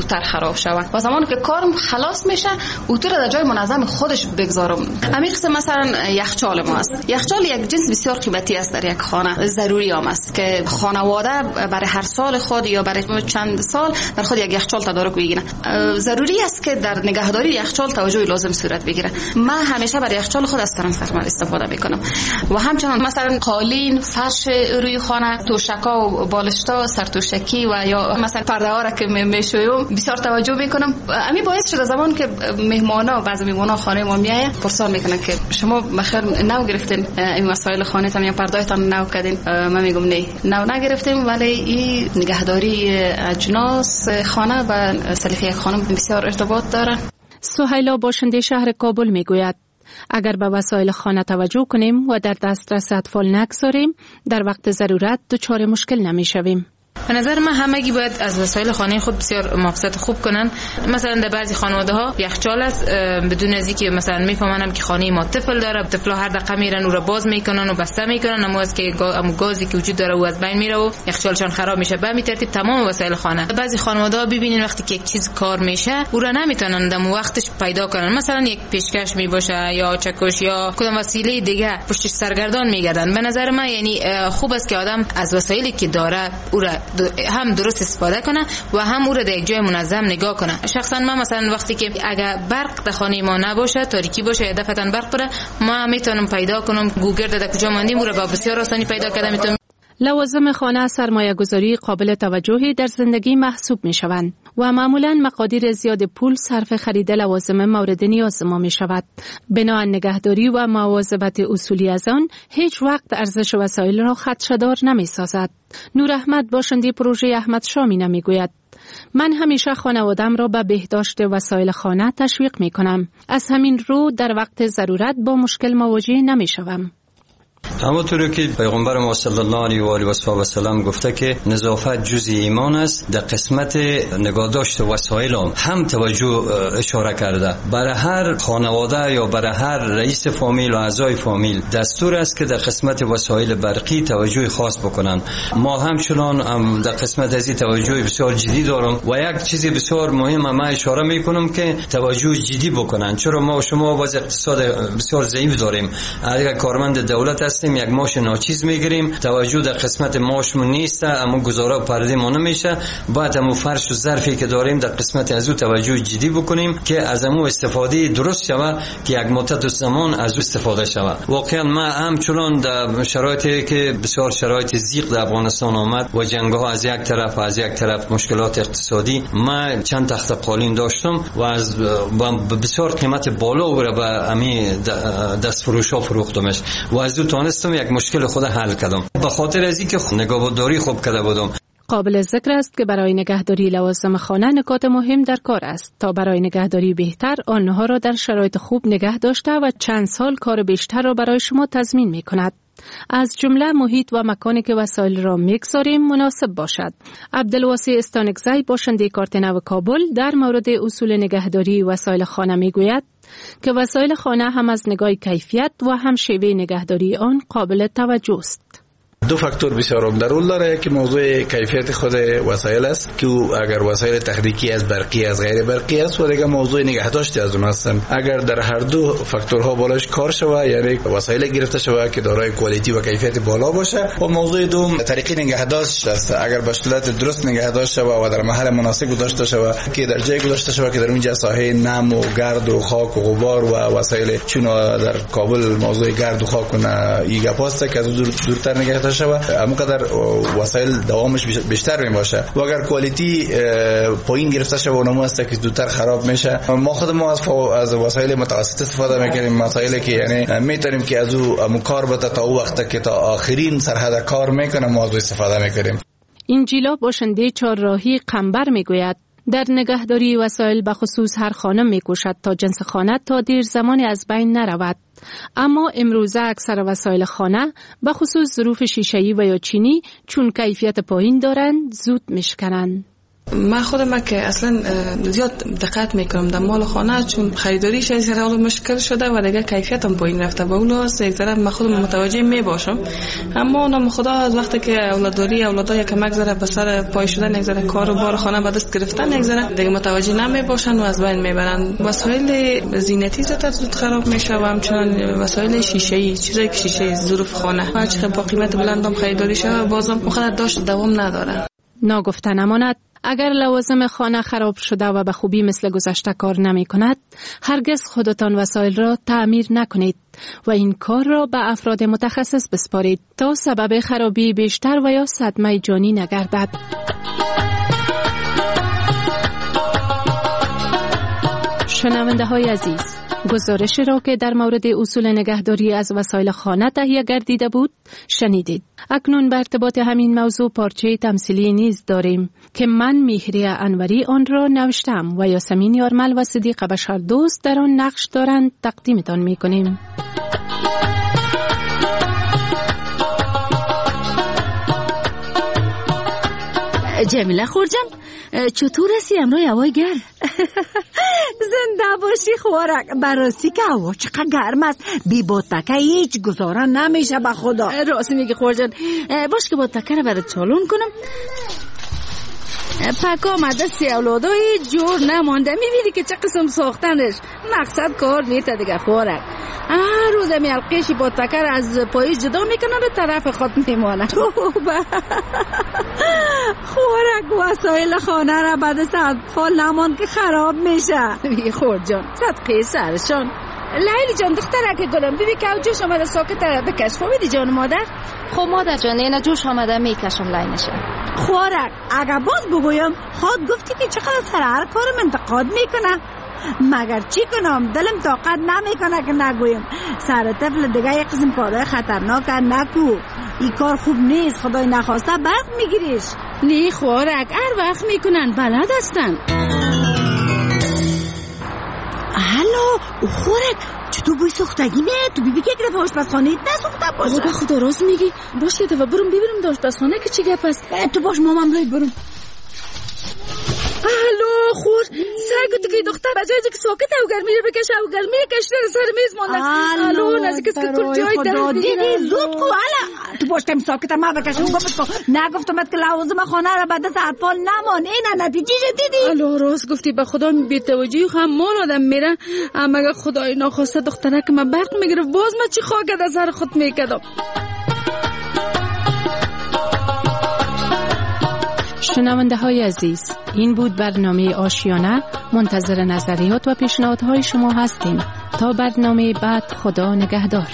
زودتر خراب شود و زمانی که کارم خلاص میشه اوتو را در جای منظم خودش بگذارم. همین قسم مثلا یخچال ما است. یخچال یک جنس بسیار قیمتی است در یک خانه، ضروری هم است که خانواده برای هر سال خود یا برای چند سال در خود یک یخچال تدارک بگیره. ضروری است که در نگهداری یخچال توجه لازم صورت بگیره. من همیشه برای یخچال خود از ترانسفرمر استفاده میکنم و همچنان مثلا قالین، فرش روی خانه، توشکا و بالشتا، سرتوشکی و یا مثلا پرده ها را که میشویم بسیار توجه میکنم. همین باعث شده زمان که مهمانا بعضی مهمانا خانه ما میایه پرسان میکنن که شما بخیر نو گرفتین این وسایل خانه تان یا پرده تان نو کردین؟ من میگم نه نو نگرفتیم، ولی این نگهداری اجناس خانه و سلیقه یک خانم بسیار ارتباط داره. سهیلا باشنده شهر کابل میگوید اگر به وسایل خانه توجه کنیم و در دسترس اطفال نگذاریم در وقت ضرورت دچار مشکل نمیشویم. به نظر من همگی باید از وسایل خانه خود بسیار محافظت خوب کنن. مثلا در بعضی خانواده ها یخچال است بدون از اینکه مثلا میفهمن که خانه ما طفل داره، طفلا هر دقیقه میرن او را باز میکنن و بسته میکنن، اما از که گازی که وجود داره او از بین میره و یخچالشان خراب میشه. به همین ترتیب تمام وسایل خانه. بعضی خانواده ها ببینین وقتی که یک چیز کار میشه او را نمیتونن دم وقتش پیدا کنن، مثلا یک پیشکش میباشه یا چکش یا کدام وسیله دیگه پشتش سرگردان میگردن. به نظر من یعنی خوب است که آدم از وسایلی که داره او را هم درست استفاده کنه و هم او را در یک جای منظم نگاه کنه. شخصا من مثلا وقتی که اگر برق در خانه ما نباشه، تاریکی باشه یا دفعتاً برق بره، ما میتونم پیدا کنم گوگل در کجا ماندیم او را با بسیار آسانی پیدا کردم. میتونم. لوازم خانه سرمایه گذاری قابل توجهی در زندگی محسوب می شوند و معمولاً مقادیر زیاد پول صرف خرید لوازم مورد نیاز ما می شود. بنا نگهداری و مواظبت اصولی از آن هیچ وقت ارزش وسایل را خدشه‌دار نمی سازد. نور احمد باشنده پروژه احمد شامی می گوید من همیشه خانوادم را به بهداشت وسایل خانه تشویق می کنم. از همین رو در وقت ضرورت با مشکل مواجه نمی شوم. همونطور که پیغمبر ما صلی الله علیه و آله و سلم گفته که نظافت جزء ایمان است، در قسمت نگهداشت وسایل هم توجه اشاره کرده. برای هر خانواده یا برای هر رئیس فامیل و اعضای فامیل دستور است که در قسمت وسایل برقی توجه خاص بکنن. ما همچنان در قسمت ازی توجه بسیار جدی دارم و یک چیز بسیار مهم من اشاره میکنم که توجه جدی بکنن، چرا ما و شما وضع اقتصاد بسیار ضعیف داریم. اگر کارمند دولت هستیم یک ماش ناچیز میگیریم، توجه در قسمت ماشمون نیست، اما گزاره و پرده ما نمیشه. باید همون فرش و ظرفی که داریم در قسمت از او توجه جدی بکنیم که از همون استفاده درست شود که یک مدت زمان از او استفاده شود. واقعا ما همچنان در شرایطی که بسیار شرایط ضیق در افغانستان آمد و جنگ‌ها از یک طرف و از یک طرف مشکلات اقتصادی، ما چند تخت قالین داشتم و از بسیار قیمت بالا و به همین دستفروشا فروختمش و از او تانستم یک مشکل خود حل کردم به خاطر از اینکه نگهداری خوب کرده بودم. قابل ذکر است که برای نگهداری لوازم خانه نکات مهم در کار است تا برای نگهداری بهتر آنها را در شرایط خوب نگه داشته و چند سال کار بیشتر را برای شما تضمین می کند. از جمله محیط و مکانی که وسایل را میگذاریم مناسب باشد. عبدالواسی استانکزی باشنده کارت نو کابل در مورد اصول نگهداری وسایل خانه میگوید که وسایل خانه هم از نگاه کیفیت و هم شیوه نگهداری آن قابل توجه است. دو فاکتور بسیار عمده رول داره که موضوع کیفیت خود وسایل است که اگر وسایل تخریکی از برقی از غیر برقی است و دیگه موضوع نگهداشت از اون هستن. اگر در هر دو فاکتورها بالاش کار شود یعنی وسایل گرفته شود که دارای کوالیتی و کیفیت بالا باشه و موضوع دوم طریق نگهداشت است. اگر به صورت درست نگهداشت شود و در محل مناسب گذاشته شود که در جای گذاشته شود که در اونجا ساحه نم و گرد و خاک و غبار و وسایل چون در کابل موضوع گرد و خاک و ایگا پاست که از دورتر نگهداشت شود همونقدر وسایل دوامش بیشتر میباشه و اگر کوالیتی پایین گرفته شود اونم است که زودتر خراب میشه. ما خودمون از وسایل متوسط استفاده میکنیم، وسایلی که یعنی میتونیم که از او کار بده تا وقت که تا آخرین سرحد کار میکنه ما از استفاده میکنیم. اینجیلا باشنده چهارراهی قنبر میگوید در نگهداری وسایل به خصوص هر خانم میکوشد تا جنس خانه تا دیر زمانی از بین نرود، اما امروزه اکثر وسایل خانه به خصوص ظروف شیشه‌ای و یا چینی چون کیفیت پایین دارند زود میشکنند. من خودم که اصلا زیاد دقت میکنم در مال خانه، چون خریداریش از حال مشکل شده و دیگه کیفیتم پایین رفته. با اون یک طرف من خودم متوجه میباشم، اما اونم خدا از وقتی که اولاداری اولادای که مگذره به سر پای شدن، نگذره کار و بار خانه به دست گرفتن نگذره، دیگه متوجه نمیباشن و از بین میبرن. وسایل زینتی زود خراب میشه و همچنان وسایل شیشه‌ای، چیزایی که شیشه ظروف خانه هر چقدر با قیمت بلندم خریداری شه بازم مخاطر داشت دوام نداره. ناگفته نماند اگر لوازم خانه خراب شده و به خوبی مثل گذشته کار نمی کند، هرگز خودتان وسایل را تعمیر نکنید و این کار را به افراد متخصص بسپارید تا سبب خرابی بیشتر و یا صدمه جانی نگردد. شنونده های عزیز، گزارش را که در مورد اصول نگهداری از وسایل خانه تهیه گردیده بود شنیدید. اکنون به ارتباط همین موضوع پارچه تمثیلی نیز داریم که من میهری انوری آن را نوشتم و یاسمین یارمل و صدیق بشردوست در آن نقش دارند. تقدیمتان میکنیم. جمیله خورجان، چطور هستی امروز هوای گرم؟ زنده باشی خوارک. براستی که هوا چقدر گرم است، بی باتکه هیچ گزارا نمیشه به خدا. راست میگی خورجان. باش که باتکه رو برات چالون کنم. پک آمده سی اولادای جور نمانده، میبینی که چه قسم ساختنش. مقصد کار نیته دیگه خوارک. هر روز میالقیشی با تکر از پایش جدا میکنن و طرف خود میمانه. خوارک وسایل خانه را بعد از اطفال نمان که خراب میشه. خور جان صدقه سرشان. لیلی جان دختره که گلم ببین که جوش آمده ساکت بکش. فهمیدی جان مادر؟ خب مادر جان اینه جوش آمده میکشم لینشه. خوارک اگر باز بگویم خود گفتی که چقدر سر هر کارم انتقاد میکنه. مگر چی کنم؟ دلم طاقت نمیکنه که نگویم. سر طفل دیگه یک قسم کارهای خطرناک نکو. این کار خوب نیست. خدای نخواسته برق میگیریش. نه خوارک هر وقت میکنن، بلد هستن. هلو خوارک، چطور بوی سوختگی میاد؟ تو بیبی که یک دفعه آشپزخانه نسوخته باشه. بابا خدا راست میگی. باش یه دفعه برم ببینم داشت آشپزخانه که چی گپ است. تو باش مامم لای برم. الو خور سعی که دختر بجای که ساکت او گرمی رو بکشه او گرمی کشته سر میز مونده. الو نزدیک است که کل جای درد دیدی زود کو. الا تو باش تم ساکت ما بکشم گفتم نگفتم که لوازم خانه را بعد از اطفال نمان. اینا نتیجه دیدی؟ الو راست گفتی. به خدا بی توجهی خمون آدم میره. اما اگه خدای ناخواسته دختره که من برق میگرفت باز من چی خاک از سر خود میکردم. شنونده های عزیز، این بود برنامه آشیانه. منتظر نظریات و پیشنهادهای شما هستیم. تا برنامه بعد، خدا نگهدار.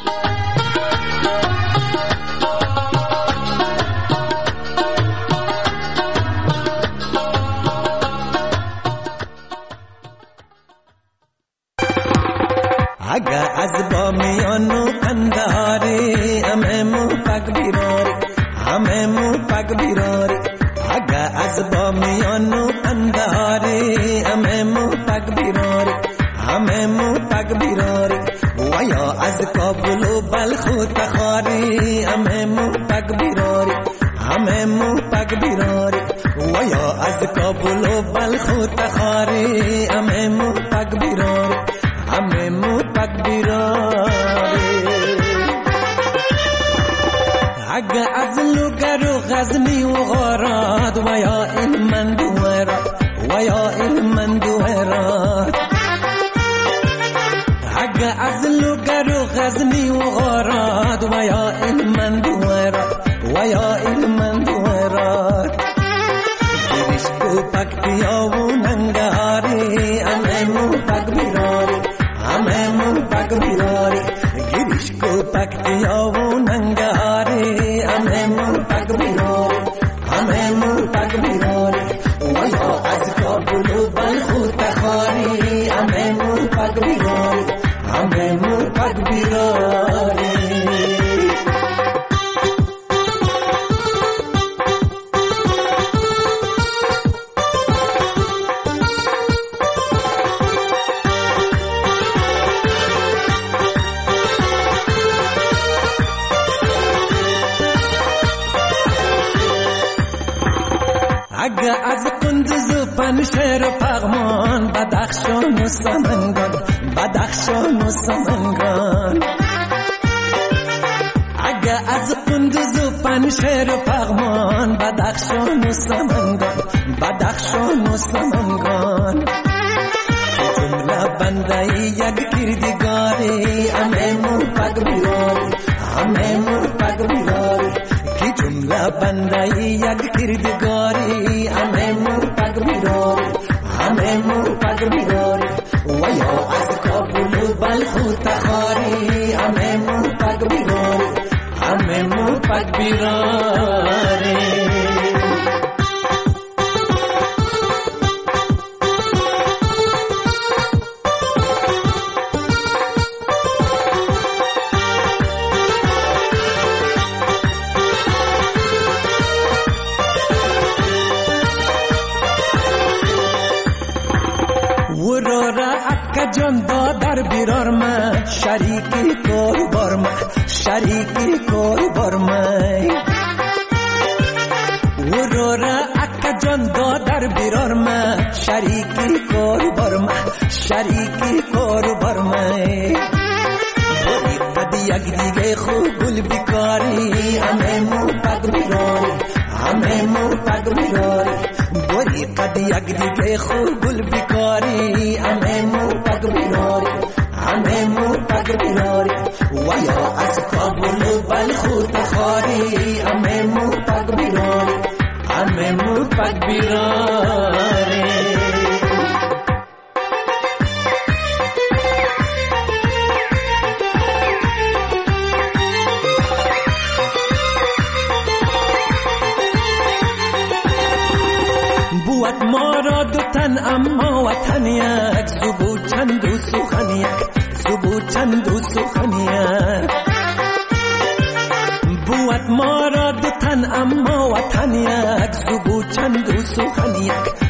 اگه از با میانو انداری همه مو پک بیراری، همه مو پک بیراری. اگه از با میانو انداری همه مو پک بیراری، همه مو پک بیراری. و یا از کابل و بلخ و تخاری همه مو پک بیراری، همه مو پک بیراری. و یا از کابل و بلخ و تخاری همه مو پک بیراری، همه مو پک بیراری. اگه از لوگر و غزنی و غارات و یا این مندوهرات، و یا این مندوهرات. اگه از لوگر و غزنی و غارات و یا این مندوهرات، و یا این مندوهرات. گریشک و پکتیا و ننگاری همه مو پک بیراری، همه مو پک بیراری. گریشک و پکتیا و ننگاری همه مو پک بیراری، همه مو پک بیراری. و یا از کابل و بلخ و تخاری همه مو پک بیراری، همه مو پک بیراری. اگه از پنشیر و پغمان بدخشان و سمنگان بدخشان و سمنگان اگه از قندوز و پنشیر و پغمان بدخشان و سمنگان بدخشان و سمنگان جمله بنده یک کردگاری همه مو پگ بیراری همه مو پگ بیراری کی جمله بنده یک کردگاری همه مو پگ بیراری همه مو پگ بیراری و یا از کابل و بلخ و تخاری همه مو پگ بیراری همه مو پگ بیراری جان دادر بیرار من شریکی کار بار من شریکی کار بار من ورورا اکا جان دادر بیرار من شریکی کار بار من شریکی کار بار من بودی قد یک دیگه خوب گل بیکاری همه مو پگ بیراری همه مو پگ بیراری بودی قد یک دیگه خوب گل بیکاری همه مو پگ بیراری همه مو پگ بیراری و یا از کابل و بلخ و تخاری همه مو پگ بیراری همه مو پگ بیراری بود ما را دو تن اما وطن یک زبو چند و سخن یک زبو چند و سخن یک بود ما را دو تن اما وطن یک زبو چند و سخن یک